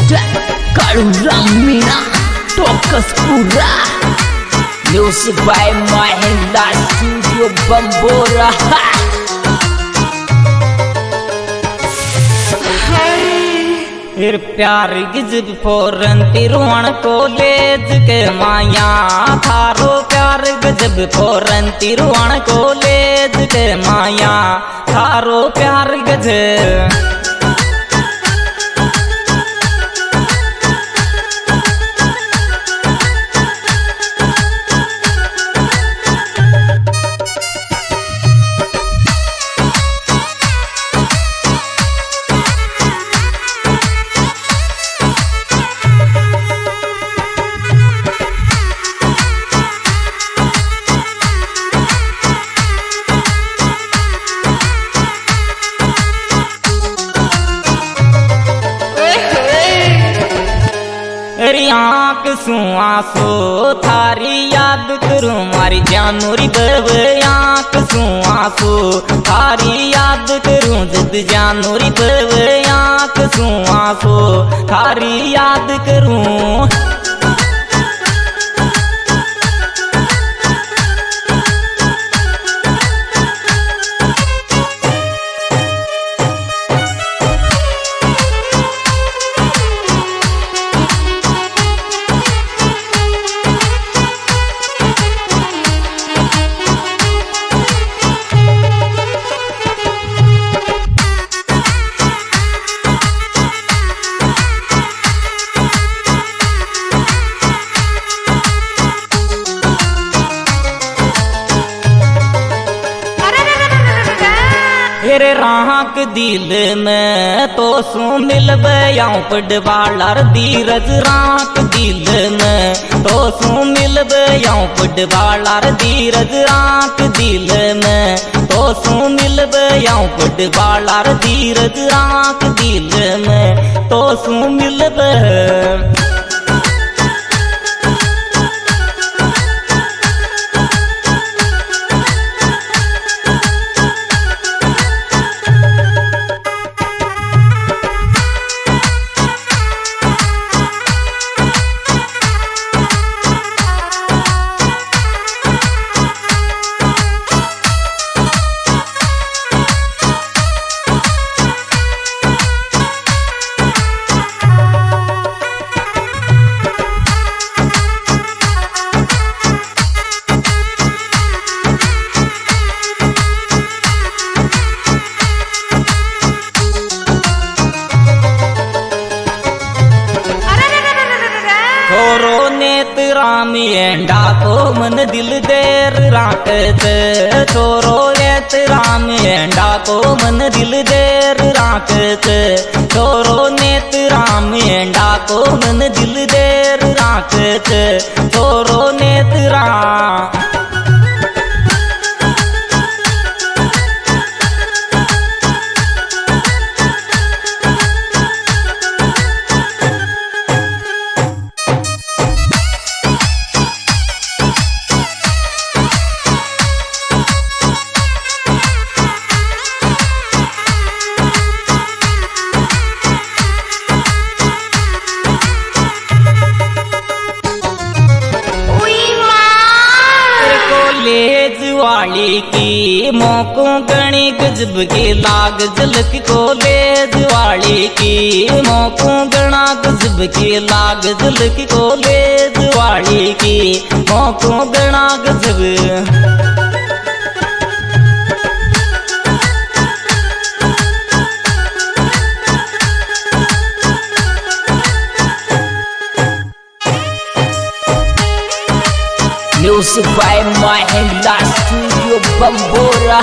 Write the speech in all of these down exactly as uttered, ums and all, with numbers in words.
Kalura Mina Tokas Pura Music by Mahela Studio Bambora. फिर प्यार गिजब फोरन तिरुवण कॉलेज के माया थारो प्यार गजब फोरन तिरुवण कॉलेज के माया थारो प्यार गजब आँख सुआसो थारी याद करूं मारी जानोरी बब आँख सुआसो थारी याद करूं जद जानोरी बब आँख सुआसो थारी याद करूं। तेरे राहक दिल में तो सू मिल बयाऊं पडवालार धीरज राहक दिल में तो सू मिल बयाऊं पडवालार धीरज राहक दिल में तो सू मिल बयाऊं पडवालार धीरज राहक दिल में तो सू मिल ब राम एंडा को मन दिल देर राकत छोरो एत राम एंडा को मन दिल देर राकत छोरो नेत राम एंडा को मन दिल देर राकत छोरो नेत राम। वाली की मोको गणी गजब के लाग झलक कॉलेज वाली की मोको गणा गजब के लाग झलक कॉलेज वाली की मोको गणा गजब। Music by Mahela Studio Bambora.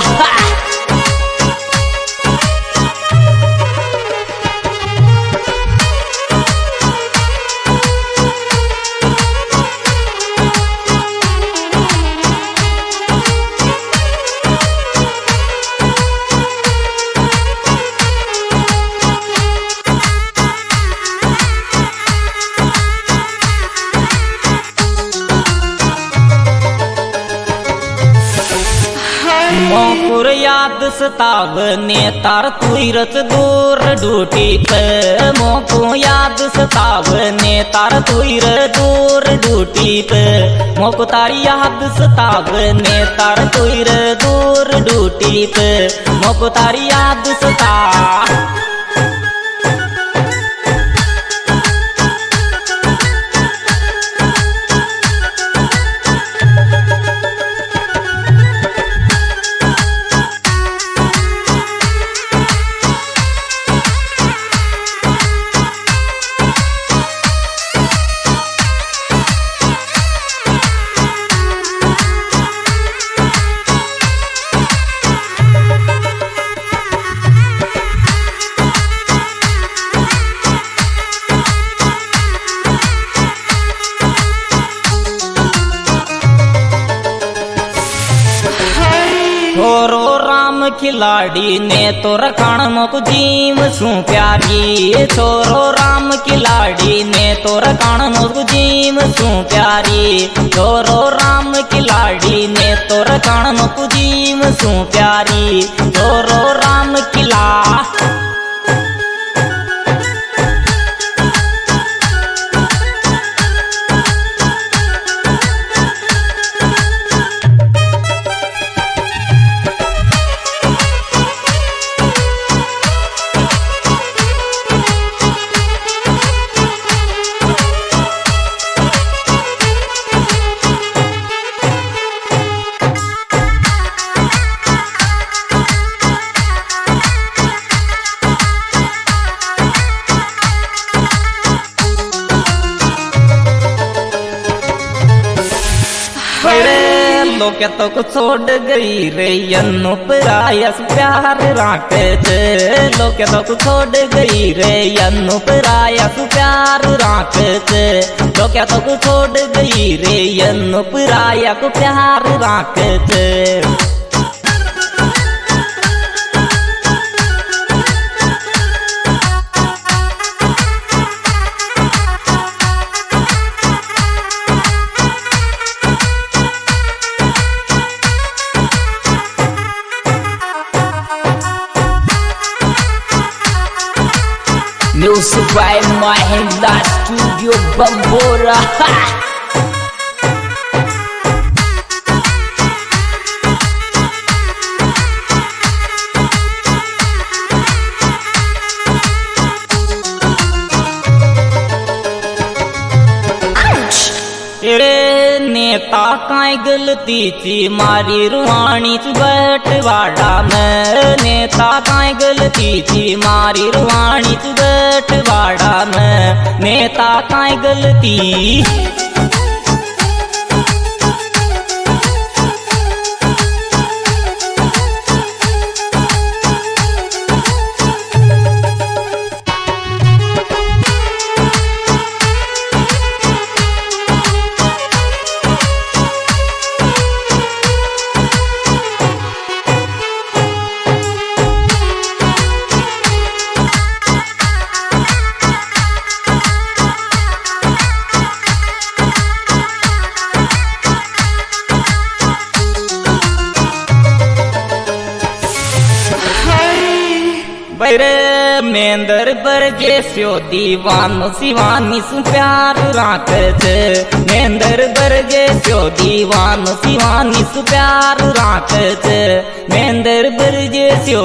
मोकुर याद सतावने तार तुरत दूर ड्यूटी पे मोको याद सतावने तार तुर दूर ड्यूटी पे मोको तारी याद सतावने तार तुर दूर ड्यूटी पे मोको तारी याद सता छोरो राम खिलाड़ी ने तो रखण मोको जीव सू प्यारी छोरो राम खिलाड़ी ने तो रखण मोको जीव सू प्यारी छोरो राम खिलाड़ी ने तो रखण मोको जीव सू प्यारी छोरो राम खिला लोके तो को छोड़ गई रे यन्नु परायस प्यार राखे थे लोके तो को छोड़ गई रे यन्नु परायस प्यार राखे थे लोके तो को छोड़ गई रे यन्नु पराया को प्यार राखे थे Music by Mahela Studio Bambora. तेरे नेता काई गलती थी मारी रुहानी च बटवाड़ा में नेता काई गलती थी मारी रुहानी च बटवाड़ा में नेता काई गलती बैरे मेंदर बरजे स्यो दीवानो शिवानी सु प्यार राखे थे मेंदर बरजे स्यो दीवानो शिवानी सु प्यार राखे थे मेंदर बरजे स्यो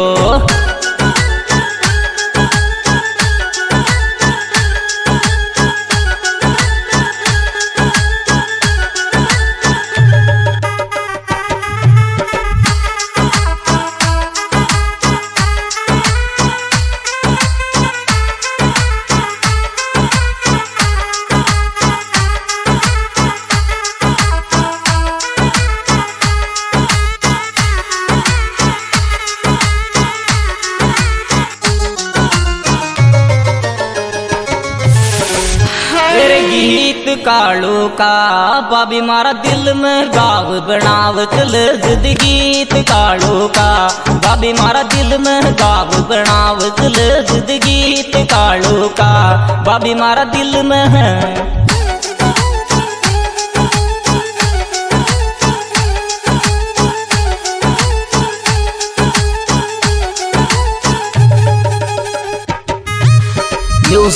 गीत कालू का बाबी मारा दिल में गाव बनाव चल जिद गीत कालू का बाबी मारा दिल में गाव बनाव चल जिद गीत कालू का बाबी मारा दिल में है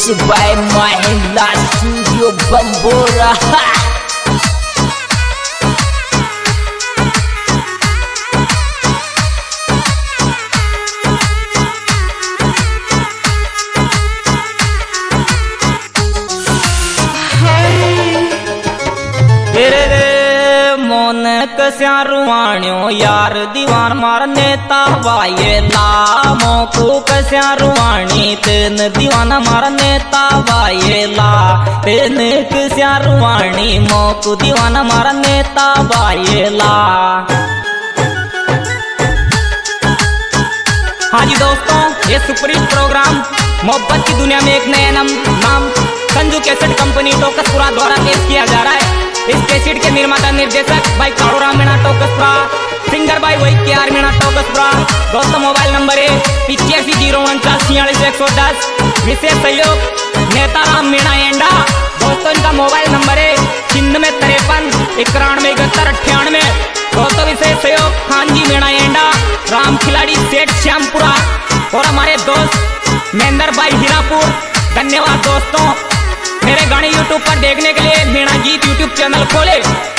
Mixed by Mahindra Studio Bambora. तेरे रे मोन कस्या रुवाण्यो यार दीवार मार नेता वायेला मोकू कस्या रुवाणी तेन दीवाना मार नेता वायेला तेन कस्या रुवाणी मोकू दीवाना मार नेता वायेला। हाँ जी दोस्तों, ये सुपरहिट प्रोग्राम मोहब्बत की दुनिया में एक नया नाम नाम संजू कैसेट कंपनी टोकसपुरा द्वारा पेश किया जा रहा है। इस कैसेट के निर्माता निर्देशक भाई काड़ूराम मीणा टोकसपुरा, सिंगर भाई वही के आर मीणा टोकसपुरा। दोस्तों मोबाइल नंबर है पिचासी जीरो उनचास छियालीस एक सौ दस। विशेष सहयोग नेता राम मीणा एंडा। दोस्तों इनका मोबाइल नंबर है छिन्नवे तिरपन इक्यानवे इकहत्तर अट्ठानवे। दोस्तों विशेष सहयोग खान जी मीणा एंडा, राम खिलाड़ी सेठ श्यामपुरा और हमारे दोस्त महेंद्र भाई हीरापुर। धन्यवाद दोस्तों। मेरे गाने यूट्यूब पर देखने के लिए मीणा गीत यूट्यूब चैनल खोले।